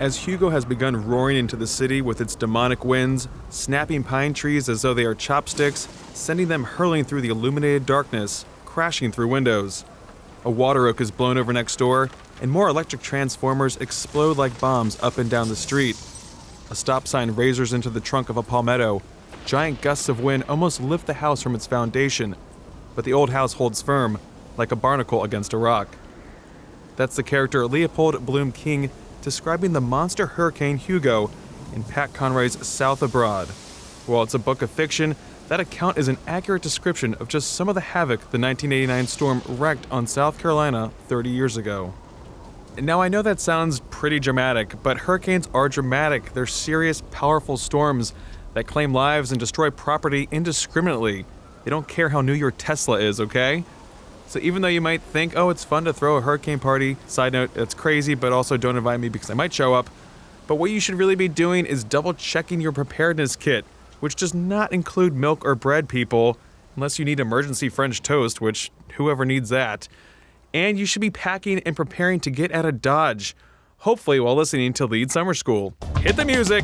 As Hugo has begun roaring into the city with its demonic winds, snapping pine trees as though they are chopsticks, sending them hurling through the illuminated darkness, crashing through windows. A water oak is blown over next door, and more electric transformers explode like bombs up and down the street. A stop sign razors into the trunk of a palmetto. Giant gusts of wind almost lift the house from its foundation, but the old house holds firm, like a barnacle against a rock. That's the character Leopold Bloom King describing the monster hurricane Hugo in Pat Conroy's South Abroad. While it's a book of fiction, that account is an accurate description of just some of the havoc the 1989 storm wreaked on South Carolina 30 years ago. Now, I know that sounds pretty dramatic, but hurricanes are dramatic. They're serious, powerful storms that claim lives and destroy property indiscriminately. They don't care how new your Tesla is, okay? So even though you might think, oh, it's fun to throw a hurricane party, side note, it's crazy, but also don't invite me because I might show up. But what you should really be doing is double checking your preparedness kit, which does not include milk or bread, people, unless you need emergency French toast, which whoever needs that. And you should be packing and preparing to get out of Dodge, hopefully while listening to Lead Summer School. Hit the music!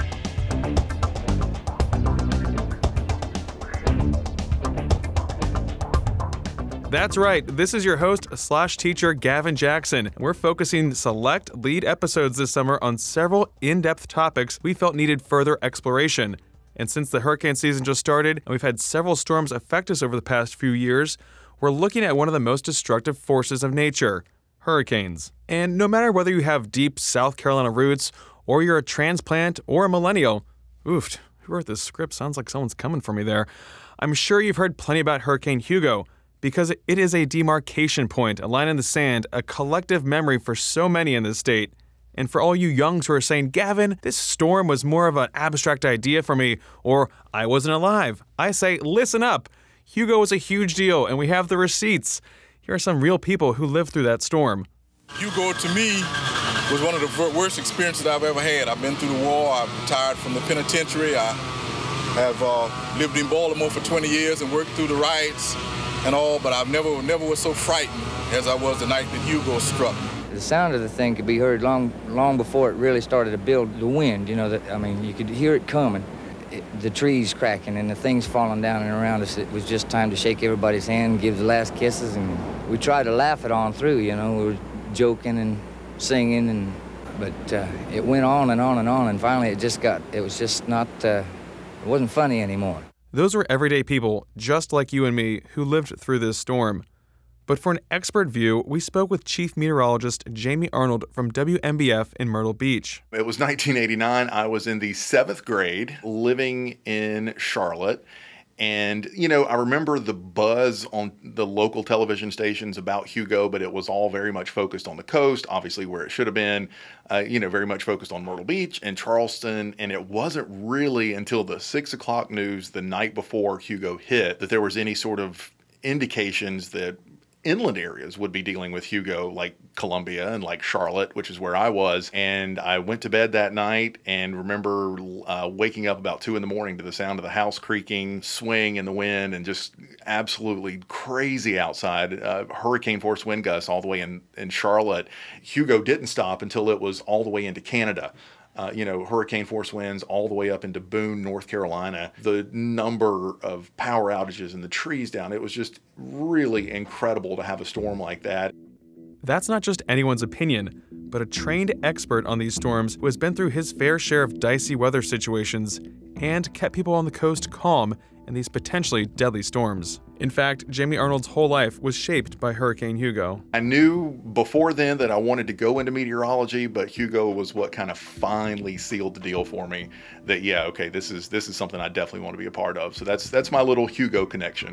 That's right, this is your host/teacher Gavin Jackson, and we're focusing select lead episodes this summer on several in-depth topics we felt needed further exploration. And since the hurricane season just started, and we've had several storms affect us over the past few years, we're looking at one of the most destructive forces of nature, hurricanes. And no matter whether you have deep South Carolina roots, or you're a transplant or a millennial, oof, who wrote this script? Sounds like someone's coming for me there. I'm sure you've heard plenty about Hurricane Hugo, because it is a demarcation point, a line in the sand, a collective memory for so many in this state. And for all you youngs who are saying, Gavin, this storm was more of an abstract idea for me, or I wasn't alive, I say, listen up. Hugo was a huge deal, and we have the receipts. Here are some real people who lived through that storm. Hugo, to me, was one of the worst experiences I've ever had. I've been through the war. I've retired from the penitentiary. I have lived in Baltimore for 20 years and worked through the riots and all, but I've never was so frightened as I was the night that Hugo struck. The sound of the thing could be heard long before it really started to build the wind. You know, you could hear it coming. The trees cracking and the things falling down and around us. It was just time to shake everybody's hand, give the last kisses, and we tried to laugh it on through, you know. We were joking and singing, but it went on and on and on, and finally it wasn't funny anymore. Those were everyday people, just like you and me, who lived through this storm. But for an expert view, we spoke with Chief Meteorologist Jamie Arnold from WMBF in Myrtle Beach. It was 1989. I was in the 7th grade, living in Charlotte. And, you know, I remember the buzz on the local television stations about Hugo, but it was all very much focused on the coast, obviously where it should have been, very much focused on Myrtle Beach and Charleston. And it wasn't really until the 6 o'clock news the night before Hugo hit that there was any sort of indications that inland areas would be dealing with Hugo, like Columbia and like Charlotte, which is where I was. And I went to bed that night and remember waking up about 2 a.m. to the sound of the house creaking, swing in the wind, and just absolutely crazy outside. Hurricane force wind gusts all the way in Charlotte. Hugo didn't stop until it was all the way into Canada. Hurricane force winds all the way up into Boone, North Carolina. The number of power outages and the trees down, it was just really incredible to have a storm like that. That's not just anyone's opinion, but a trained expert on these storms who has been through his fair share of dicey weather situations and kept people on the coast calm in these potentially deadly storms. In fact, Jamie Arnold's whole life was shaped by Hurricane Hugo. I knew before then that I wanted to go into meteorology, but Hugo was what kind of finally sealed the deal for me that, this is something I definitely want to be a part of. So that's my little Hugo connection.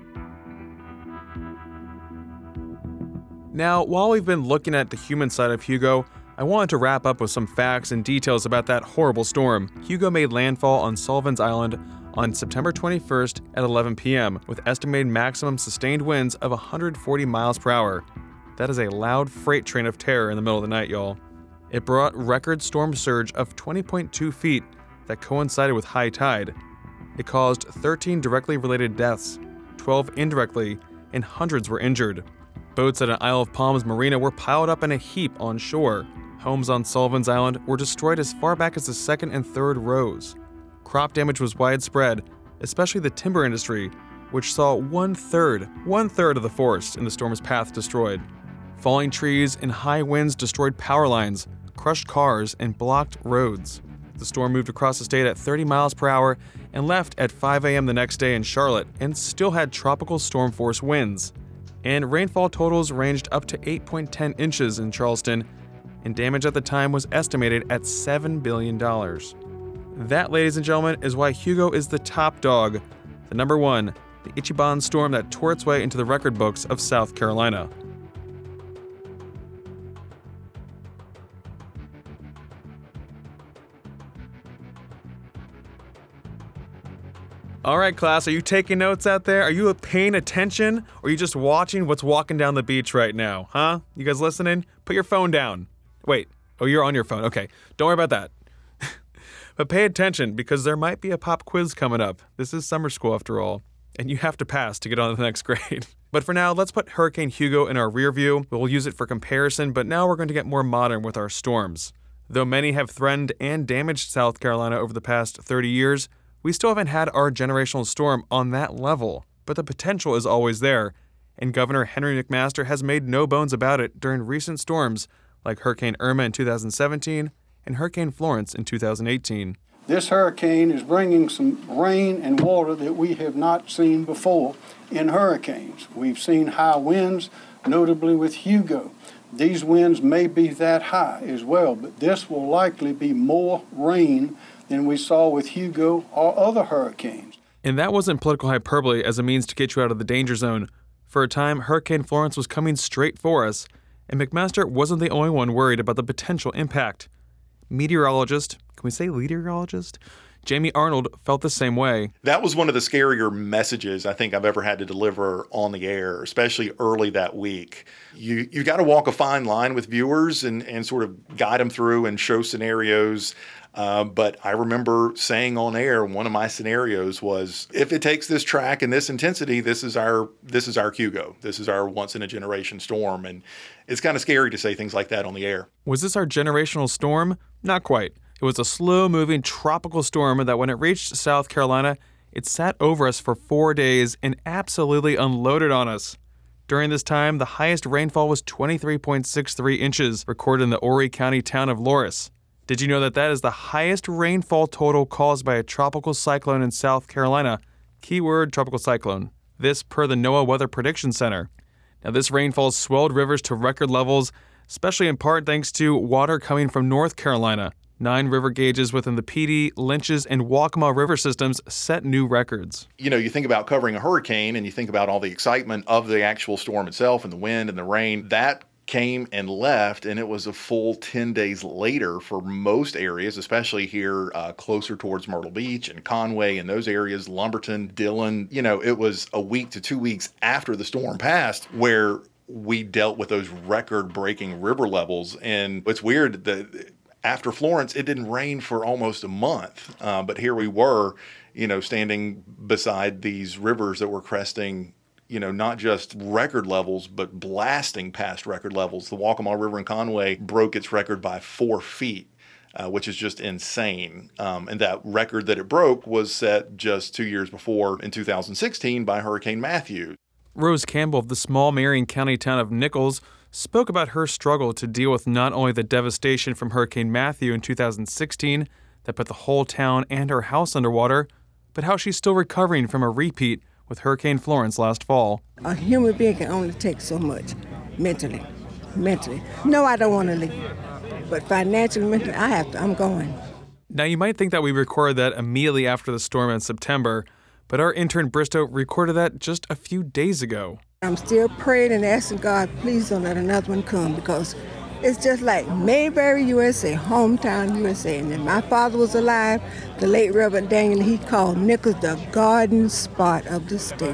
Now, while we've been looking at the human side of Hugo, I wanted to wrap up with some facts and details about that horrible storm. Hugo made landfall on Sullivan's Island on September 21st at 11 p.m. with estimated maximum sustained winds of 140 miles per hour. That is a loud freight train of terror in the middle of the night, y'all. It brought record storm surge of 20.2 feet that coincided with high tide. It caused 13 directly related deaths, 12 indirectly, and hundreds were injured. Boats at an Isle of Palms marina were piled up in a heap on shore. Homes on Sullivan's Island were destroyed as far back as the second and third rows. Crop damage was widespread, especially the timber industry, which saw one-third of the forest in the storm's path destroyed. Falling trees and high winds destroyed power lines, crushed cars, and blocked roads. The storm moved across the state at 30 miles per hour and left at 5 a.m. the next day in Charlotte and still had tropical storm force winds. And rainfall totals ranged up to 8.10 inches in Charleston, and damage at the time was estimated at $7 billion. That, ladies and gentlemen, is why Hugo is the top dog, the number one, the Ichiban storm that tore its way into the record books of South Carolina. All right, class, are you taking notes out there? Are you paying attention? Or are you just watching what's walking down the beach right now, huh? You guys listening? Put your phone down. Wait, oh, you're on your phone. Okay, don't worry about that. But pay attention, because there might be a pop quiz coming up. This is summer school after all, and you have to pass to get on to the next grade. But for now, let's put Hurricane Hugo in our rear view. We'll use it for comparison, but now we're going to get more modern with our storms. Though many have threatened and damaged South Carolina over the past 30 years, we still haven't had our generational storm on that level, but the potential is always there, and Governor Henry McMaster has made no bones about it during recent storms like Hurricane Irma in 2017 and Hurricane Florence in 2018. This hurricane is bringing some rain and water that we have not seen before in hurricanes. We've seen high winds, notably with Hugo. These winds may be that high as well, but this will likely be more rain than we saw with Hugo or other hurricanes. And that wasn't political hyperbole as a means to get you out of the danger zone. For a time, Hurricane Florence was coming straight for us, and McMaster wasn't the only one worried about the potential impact. Meteorologist, can we say meteorologist? Jamie Arnold felt the same way. That was one of the scarier messages I think I've ever had to deliver on the air, especially early that week. You got to walk a fine line with viewers and sort of guide them through and show scenarios. But I remember saying on air, one of my scenarios was, if it takes this track and this intensity, this is our Hugo. This is our once in a generation storm. And it's kind of scary to say things like that on the air. Was this our generational storm? Not quite. It was a slow-moving tropical storm that when it reached South Carolina, it sat over us for 4 days and absolutely unloaded on us. During this time, the highest rainfall was 23.63 inches, recorded in the Horry County town of Loris. Did you know that that is the highest rainfall total caused by a tropical cyclone in South Carolina? Keyword tropical cyclone. This per the NOAA Weather Prediction Center. Now, this rainfall swelled rivers to record levels, especially in part thanks to water coming from North Carolina. 9 river gauges within the Petey, Lynches, and Waccamaw river systems set new records. You know, you think about covering a hurricane and you think about all the excitement of the actual storm itself and the wind and the rain. That came and left, and it was a full 10 days later for most areas, especially here closer towards Myrtle Beach and Conway and those areas, Lumberton, Dillon. You know, it was a week to 2 weeks after the storm passed where we dealt with those record-breaking river levels. And it's weird that after Florence, it didn't rain for almost a month. But here we were, you know, standing beside these rivers that were cresting, you know, not just record levels, but blasting past record levels. The Waccamaw River in Conway broke its record by 4 feet, which is just insane. And that record that it broke was set just 2 years before in 2016 by Hurricane Matthew. Rose Campbell of the small Marion County town of Nichols spoke about her struggle to deal with not only the devastation from Hurricane Matthew in 2016 that put the whole town and her house underwater, but how she's still recovering from a repeat with Hurricane Florence last fall. A human being can only take so much mentally. No, I don't want to leave. But financially, mentally, I'm going. Now, you might think that we recorded that immediately after the storm in September, but our intern Bristow recorded that just a few days ago. I'm still praying and asking God, please don't let another one come, because it's just like Mayberry, USA, hometown USA. And then my father was alive, the late Reverend Daniel, he called Nichols the garden spot of the state.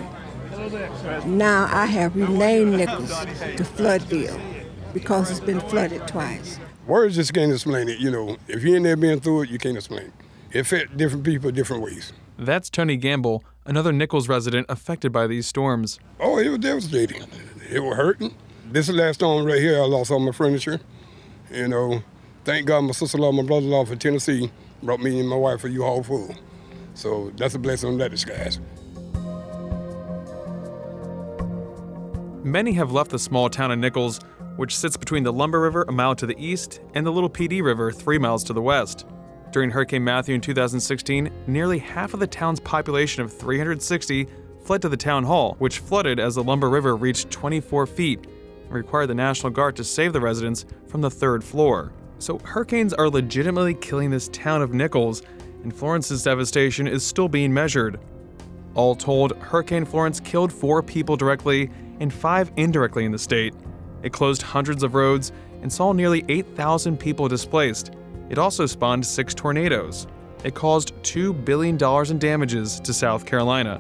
Now I have renamed Nichols to Floodville because it's been flooded twice. Words just can't explain it. You know, if you ain't never been through it, you can't explain it. It affects different people different ways. That's Tony Gamble, another Nichols resident affected by these storms. Oh, it was devastating. It was hurting. This last storm right here, I lost all my furniture. You know, Thank God my sister-in-law, my brother-in-law from Tennessee brought me and my wife a U-Haul full. So that's a blessing in that disguise. Many have left the small town of Nichols, which sits between the Lumber River a mile to the east and the Little Pee Dee River 3 miles to the west. During Hurricane Matthew in 2016, nearly half of the town's population of 360 fled to the town hall, which flooded as the Lumber River reached 24 feet and required the National Guard to save the residents from the 3rd floor. So hurricanes are legitimately killing this town of Nichols, and Florence's devastation is still being measured. All told, Hurricane Florence killed 4 people directly and 5 indirectly in the state. It closed hundreds of roads and saw nearly 8,000 people displaced. It also spawned 6 tornadoes. It caused $2 billion in damages to South Carolina.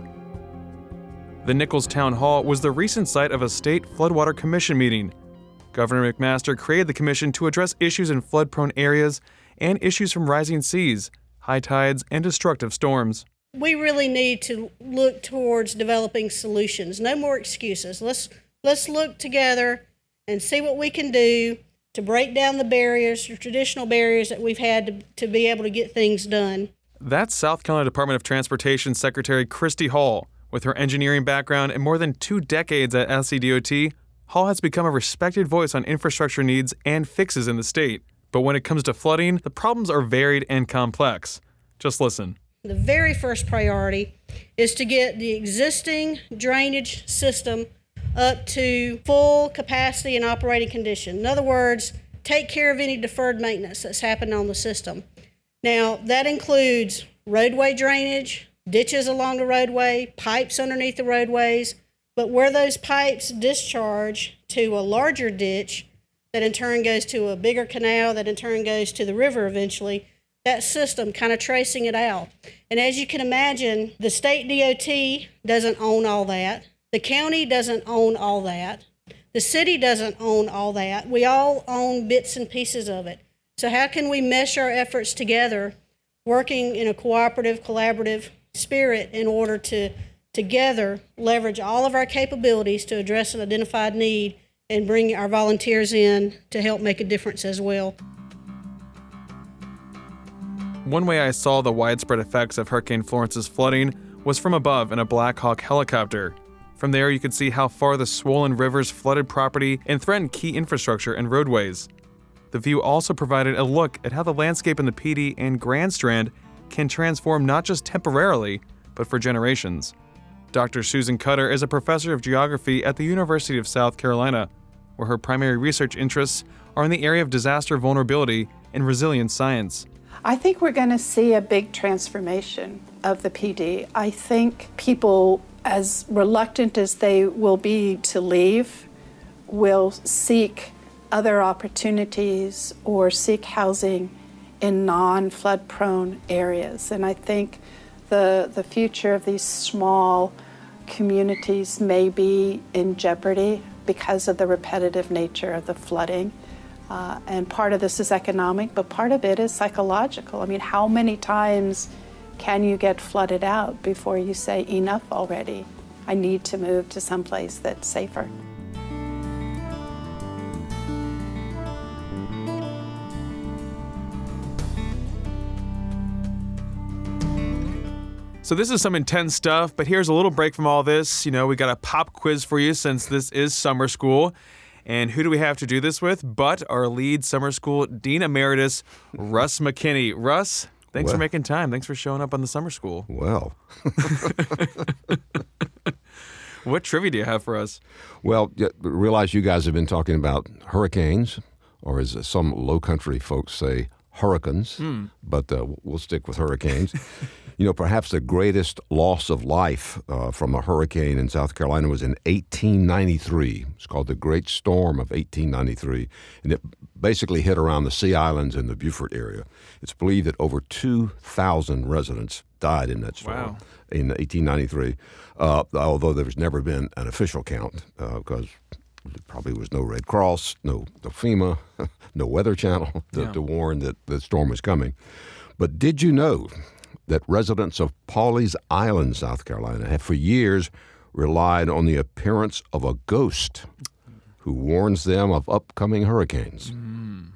The Nichols Town Hall was the recent site of a state floodwater commission meeting. Governor McMaster created the commission to address issues in flood-prone areas and issues from rising seas, high tides, and destructive storms. We really need to look towards developing solutions. No more excuses. Let's look together and see what we can do to break down the barriers, the traditional barriers that we've had to be able to get things done. That's South Carolina Department of Transportation Secretary Christy Hall. With her engineering background and more than 2 decades at SCDOT, Hall has become a respected voice on infrastructure needs and fixes in the state. But when it comes to flooding, the problems are varied and complex. Just listen. The very first priority is to get the existing drainage system up to full capacity and operating condition. In other words, take care of any deferred maintenance that's happened on the system. Now, that includes roadway drainage, ditches along the roadway, pipes underneath the roadways, but where those pipes discharge to a larger ditch that in turn goes to a bigger canal that in turn goes to the river eventually, that system kind of tracing it out. And as you can imagine, the state DOT doesn't own all that. The county doesn't own all that. The city doesn't own all that. We all own bits and pieces of it. So how can we mesh our efforts together, working in a cooperative, collaborative spirit in order to together leverage all of our capabilities to address an identified need and bring our volunteers in to help make a difference as well. One way I saw the widespread effects of Hurricane Florence's flooding was from above in a Black Hawk helicopter. From there, you could see how far the swollen rivers flooded property and threatened key infrastructure and roadways. The view also provided a look at how the landscape in the Pee Dee and Grand Strand can transform not just temporarily, but for generations. Dr. Susan Cutter is a professor of geography at the University of South Carolina, where her primary research interests are in the area of disaster vulnerability and resilience science. I think we're going to see a big transformation of the Pee Dee. I think people, as reluctant as they will be to leave, will seek other opportunities or seek housing in non-flood prone areas. And I think the future of these small communities may be in jeopardy because of the repetitive nature of the flooding. And part of this is economic, but part of it is psychological. I mean, how many times can you get flooded out before you say, enough already? I need to move to someplace that's safer. So this is some intense stuff, but here's a little break from all this. You know, we got a pop quiz for you since this is summer school. And who do we have to do this with but our lead summer school Dean Emeritus, Russ McKinney. Russ, thanks for making time. Thanks for showing up on the summer school. Well. What trivia do you have for us? Well, realize you guys have been talking about hurricanes, or as some low country folks say, hurricanes, but we'll stick with hurricanes. You know, perhaps the greatest loss of life from a hurricane in South Carolina was in 1893. It's called the Great Storm of 1893, and it basically hit around the Sea Islands and the Beaufort area. It's believed that over 2,000 residents died in that storm in 1893, although there's never been an official count because there probably was no Red Cross, no FEMA, no Weather Channel to warn that the storm was coming. But did you know that residents of Pawleys Island, South Carolina, have for years relied on the appearance of a ghost who warns them of upcoming hurricanes?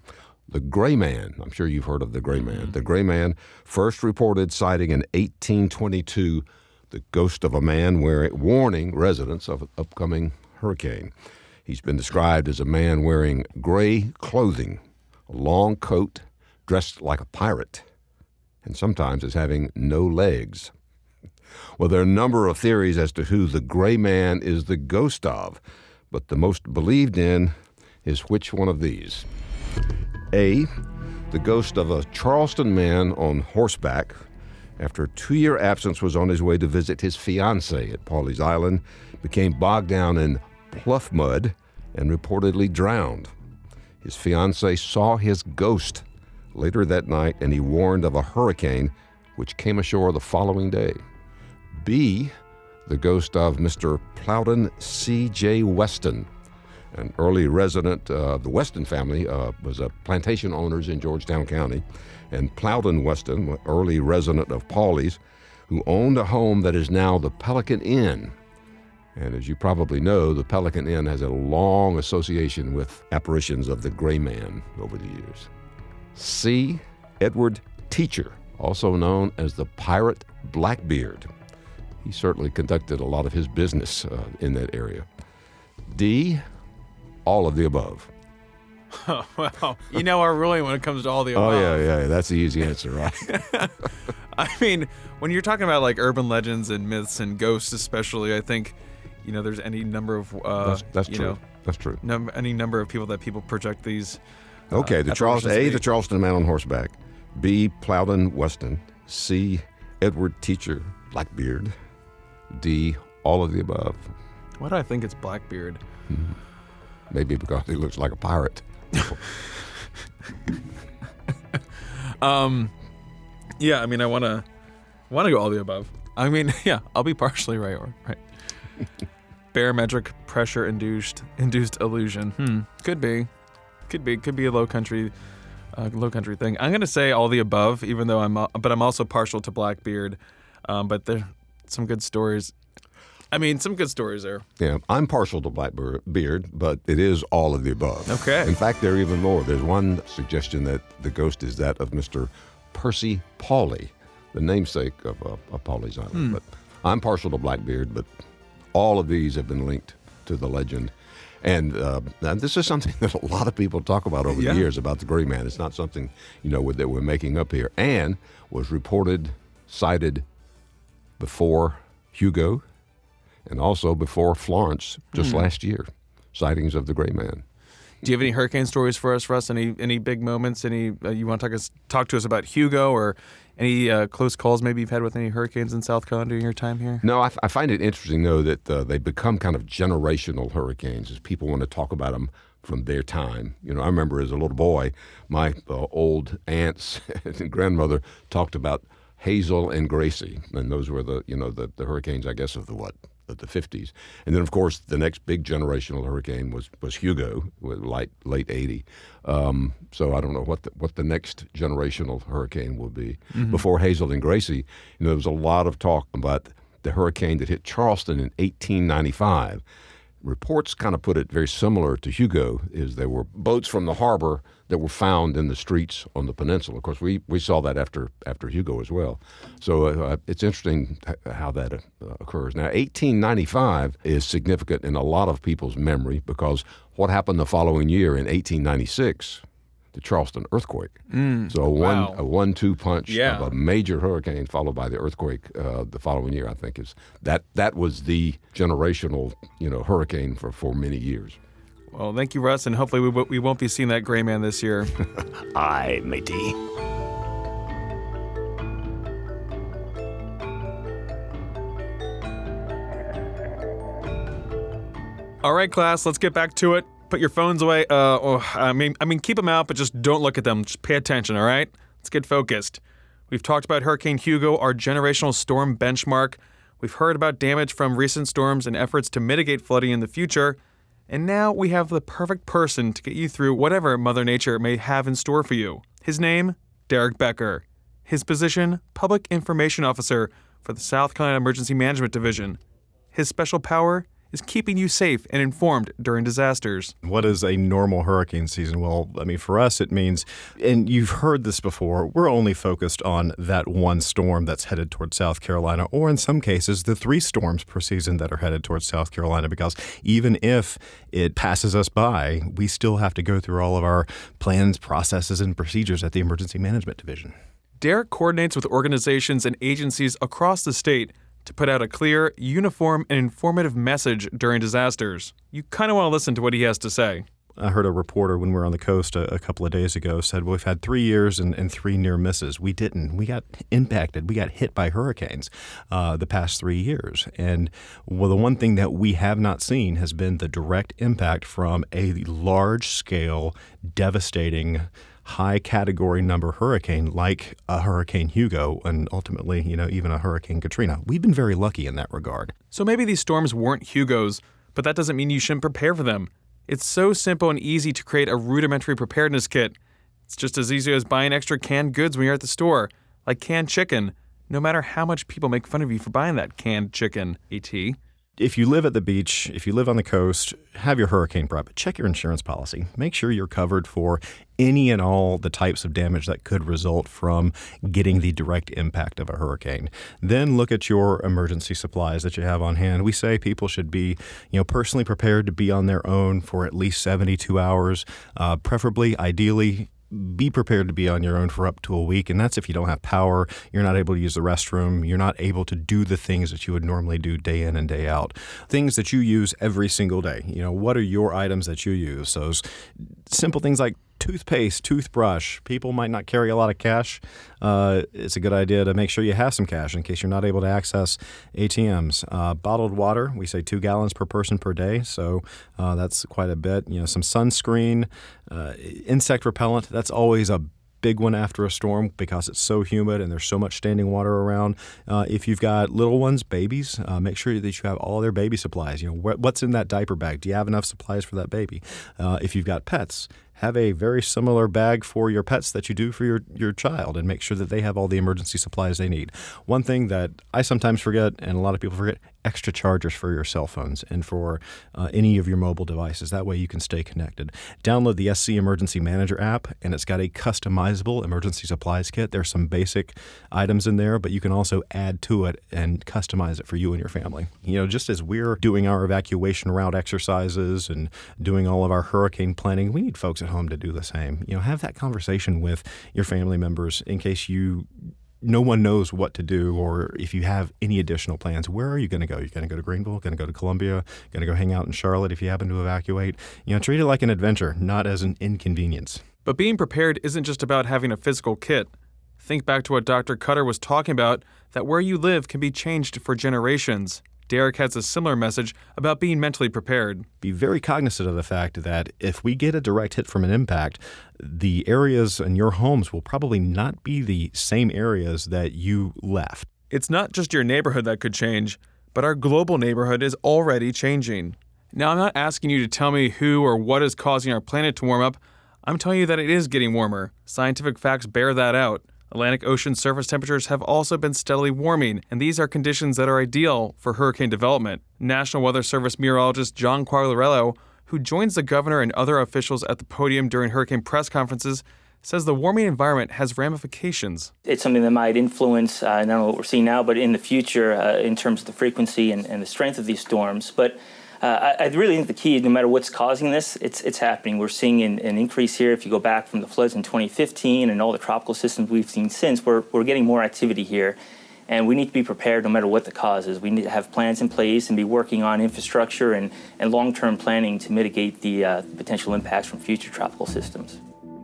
The Gray Man. I'm sure you've heard of the Gray Man. The Gray Man, first reported sighting in 1822, the ghost of a man warning residents of an upcoming hurricane. He's been described as a man wearing gray clothing, a long coat, dressed like a pirate, and sometimes as having no legs. Well, there are a number of theories as to who the Gray Man is the ghost of, but the most believed in is which one of these? A, the ghost of a Charleston man on horseback after a 2-year absence was on his way to visit his fiancée at Pawleys Island, became bogged down in pluff mud and reportedly drowned. His fiancée saw his ghost later that night, and he warned of a hurricane which came ashore the following day. B, the ghost of Mr. Plowden C.J. Weston, an early resident of the Weston family, was a plantation owners in Georgetown County, and Plowden Weston, an early resident of Pawleys, who owned a home that is now the Pelican Inn. And as you probably know, the Pelican Inn has a long association with apparitions of the Gray Man over the years. C, Edward Teacher, also known as the Pirate Blackbeard. He certainly conducted a lot of his business in that area. D, all of the above. Oh, well, you know, really, when it comes to all the above. Oh, yeah, that's the easy answer, right? I mean, when you're talking about like urban legends and myths and ghosts especially, I think, you know, there's any number of that's true. That's true. Any number of people that people project these. Okay, the Charleston man on horseback. B, Plowden Weston. C, Edward Teacher Blackbeard. D, all of the above. Why do I think it's Blackbeard? Mm-hmm. Maybe because he looks like a pirate. Yeah, I mean, I want to go all the above. I mean, yeah, I'll be partially right. Barometric pressure induced illusion. Could be a low country thing. I'm gonna say all the above, even though I'm also partial to Blackbeard. But there's some good stories. I mean, some good stories there. Yeah, I'm partial to Blackbeard, but it is all of the above. Okay. In fact, there are even more. There's one suggestion that the ghost is that of Mr. Percy Pawley, the namesake of Pawleys Island. But I'm partial to Blackbeard, but all of these have been linked to the legend. And this is something that a lot of people talk about over the years about the Gray Man. It's not something, that we're making up here. And was reported, cited before Hugo, and also before Florence just last year, sightings of the Gray Man. Do you have any hurricane stories for us, Russ? Any big moments? Any you want to talk to us about Hugo, or any close calls maybe you've had with any hurricanes in South Carolina during your time here? No, I find it interesting, though, that they become kind of generational hurricanes as people want to talk about them from their time. I remember as a little boy, my old aunts and grandmother talked about Hazel and Gracie, and those were the hurricanes, I guess, of the 50s. And then, of course, the next big generational hurricane was Hugo, with late 80. So I don't know what the next generational hurricane will be. Mm-hmm. Before Hazel and Gracie, there was a lot of talk about the hurricane that hit Charleston in 1895. Reports kind of put it very similar to Hugo, is there were boats from the harbor that were found in the streets on the peninsula. Of course, we saw that after Hugo as well. So it's interesting how that occurs. Now, 1895 is significant in a lot of people's memory because what happened the following year in 1896, the Charleston earthquake. So a 1-2 punch of a major hurricane followed by the earthquake the following year, I think, is that was the generational hurricane for many years. Well, thank you, Russ, and hopefully we won't be seeing that Gray Man this year. Aye, matey. All right, class, let's get back to it. Put your phones away. I mean, keep them out, but just don't look at them. Just pay attention, all right? Let's get focused. We've talked about Hurricane Hugo, our generational storm benchmark. We've heard about damage from recent storms and efforts to mitigate flooding in the future. And now we have the perfect person to get you through whatever Mother Nature may have in store for you. His name, Derek Becker. His position, Public Information Officer for the South Carolina Emergency Management Division. His special power, is keeping you safe and informed during disasters. What is a normal hurricane season? Well, I mean, for us, it means, and you've heard this before, we're only focused on that one storm that's headed towards South Carolina, or in some cases, the 3 storms per season that are headed towards South Carolina, because even if it passes us by, we still have to go through all of our plans, processes, and procedures at the Emergency Management Division. Derek coordinates with organizations and agencies across the state to put out a clear, uniform, and informative message during disasters. You kind of want to listen to what he has to say. I heard a reporter when we were on the coast a couple of days ago said, well, we've had 3 years and 3 near misses. We didn't. We got impacted. We got hit by hurricanes the past 3 years. And well, the one thing that we have not seen has been the direct impact from a large-scale, devastating, high category number hurricane like a Hurricane Hugo and ultimately, even a Hurricane Katrina. We've been very lucky in that regard. So maybe these storms weren't Hugos, but that doesn't mean you shouldn't prepare for them. It's so simple and easy to create a rudimentary preparedness kit. It's just as easy as buying extra canned goods when you're at the store, like canned chicken, no matter how much people make fun of you for buying that canned chicken, A.T. If you live at the beach, if you live on the coast, have your hurricane prep. Check your insurance policy. Make sure you're covered for any and all the types of damage that could result from getting the direct impact of a hurricane. Then look at your emergency supplies that you have on hand. We say people should be, personally prepared to be on their own for at least 72 hours, preferably, ideally, be prepared to be on your own for up to a week, and that's if you don't have power, you're not able to use the restroom, you're not able to do the things that you would normally do day in and day out. Things that you use every single day. What are your items that you use? So simple things like toothpaste, toothbrush. People might not carry a lot of cash. It's a good idea to make sure you have some cash in case you're not able to access ATMs. Bottled water, we say 2 gallons per person per day, so that's quite a bit. Some sunscreen, insect repellent. That's always a big one after a storm because it's so humid and there's so much standing water around. If you've got little ones, babies, make sure that you have all their baby supplies. What's in that diaper bag? Do you have enough supplies for that baby? If you've got pets, have a very similar bag for your pets that you do for your child and make sure that they have all the emergency supplies they need. One thing that I sometimes forget and a lot of people forget, extra chargers for your cell phones and for any of your mobile devices. That way you can stay connected. Download the SC Emergency Manager app and it's got a customizable emergency supplies kit. There's some basic items in there, but you can also add to it and customize it for you and your family. Just as we're doing our evacuation route exercises and doing all of our hurricane planning, we need folks at home to do the same. Have that conversation with your family members in case no one knows what to do, or if you have any additional plans. Where are you going to go? You're going to go to Greenville, going to go to Columbia, going to go hang out in Charlotte if you happen to evacuate. Treat it like an adventure, not as an inconvenience. But being prepared isn't just about having a physical kit. Think back to what Dr. Cutter was talking about, that where you live can be changed for generations. Derek has a similar message about being mentally prepared. Be very cognizant of the fact that if we get a direct hit from an impact, the areas in your homes will probably not be the same areas that you left. It's not just your neighborhood that could change, but our global neighborhood is already changing. Now, I'm not asking you to tell me who or what is causing our planet to warm up. I'm telling you that it is getting warmer. Scientific facts bear that out. Atlantic Ocean surface temperatures have also been steadily warming, and these are conditions that are ideal for hurricane development. National Weather Service meteorologist John Quagliarello, who joins the governor and other officials at the podium during hurricane press conferences, says the warming environment has ramifications. It's something that might influence not only what we're seeing now, but in the future in terms of the frequency and the strength of these storms. But I really think the key, no matter what's causing this, it's happening. We're seeing an increase here. If you go back from the floods in 2015 and all the tropical systems we've seen since, we're getting more activity here. And we need to be prepared no matter what the cause is. We need to have plans in place and be working on infrastructure and long-term planning to mitigate the potential impacts from future tropical systems.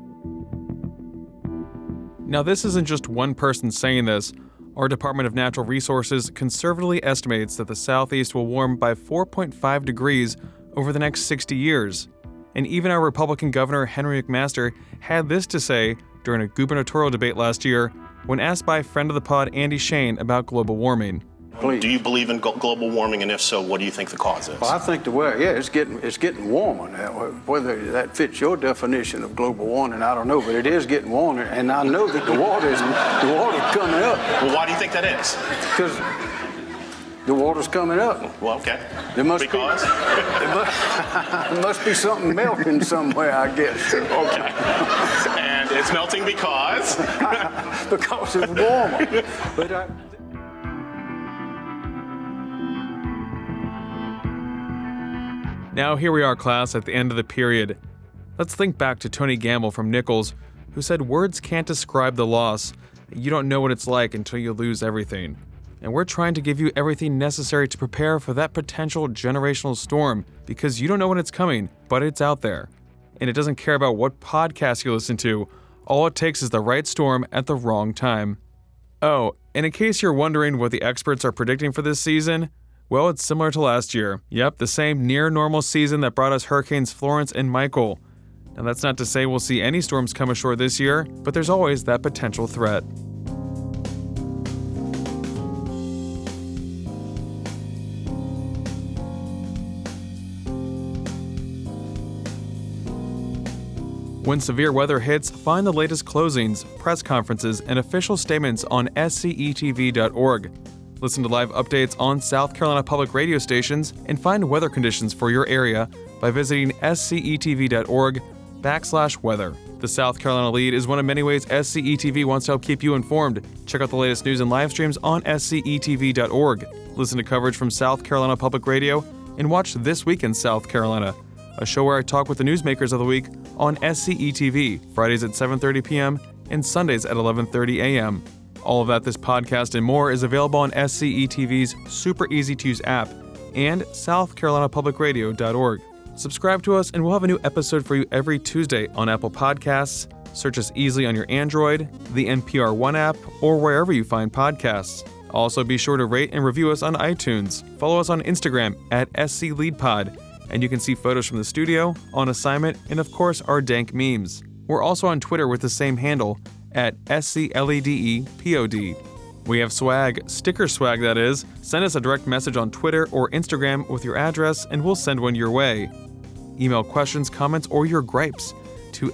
Now, this isn't just one person saying this. Our Department of Natural Resources conservatively estimates that the Southeast will warm by 4.5 degrees over the next 60 years. And even our Republican Governor Henry McMaster had this to say during a gubernatorial debate last year when asked by friend of the pod Andy Shane about global warming. Please. Do you believe in global warming, and if so, what do you think the cause is? Well, I think it's getting warmer now. Whether that fits your definition of global warming, I don't know, but it is getting warmer, and I know that the water's coming up. Well, why do you think that is? Because The water's coming up. Well, okay. There must because? There must be something melting somewhere, I guess. Okay. And it's melting because? Because it's warmer. But Now here we are, class, at the end of the period. Let's think back to Tony Gamble from Nichols, who said words can't describe the loss. You don't know what it's like until you lose everything. And we're trying to give you everything necessary to prepare for that potential generational storm, because you don't know when it's coming, but it's out there. And it doesn't care about what podcast you listen to. All it takes is the right storm at the wrong time. Oh, and in case you're wondering what the experts are predicting for this season, well, it's similar to last year. Yep, the same near-normal season that brought us Hurricanes Florence and Michael. Now, that's not to say we'll see any storms come ashore this year, but there's always that potential threat. When severe weather hits, find the latest closings, press conferences, and official statements on scetv.org. Listen to live updates on South Carolina public radio stations and find weather conditions for your area by visiting scetv.org/weather. The South Carolina Lead is one of many ways SCETV wants to help keep you informed. Check out the latest news and live streams on scetv.org. Listen to coverage from South Carolina Public Radio and watch This Week in South Carolina, a show where I talk with the newsmakers of the week on SCETV, Fridays at 7:30 p.m. and Sundays at 11:30 a.m. All of that, this podcast, and more is available on SCETV's super easy-to-use app and southcarolinapublicradio.org. Subscribe to us, and we'll have a new episode for you every Tuesday on Apple Podcasts. Search us easily on your Android, the NPR One app, or wherever you find podcasts. Also, be sure to rate and review us on iTunes. Follow us on Instagram at SCLeadPod, and you can see photos from the studio, on assignment, and of course, our dank memes. We're also on Twitter with the same handle, at SCLEDEPOD. We have swag, sticker swag that is. Send us a direct message on Twitter or Instagram with your address and we'll send one your way. Email questions, comments, or your gripes to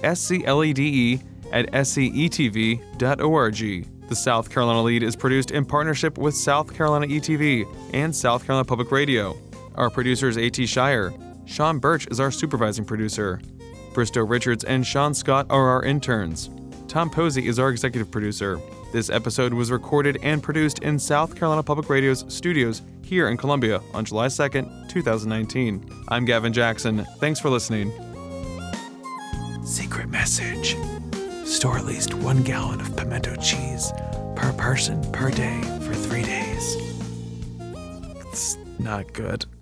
sclede@scetv.org. The South Carolina Lead is produced in partnership with South Carolina ETV and South Carolina Public Radio. Our producer is A.T. Shire. Sean Birch is our supervising producer. Bristow Richards and Sean Scott are our interns. Tom Posey is our executive producer. This episode was recorded and produced in South Carolina Public Radio's studios here in Columbia on July 2nd, 2019. I'm Gavin Jackson. Thanks for listening. Secret message. Store at least 1 gallon of pimento cheese per person per day for 3 days. It's not good.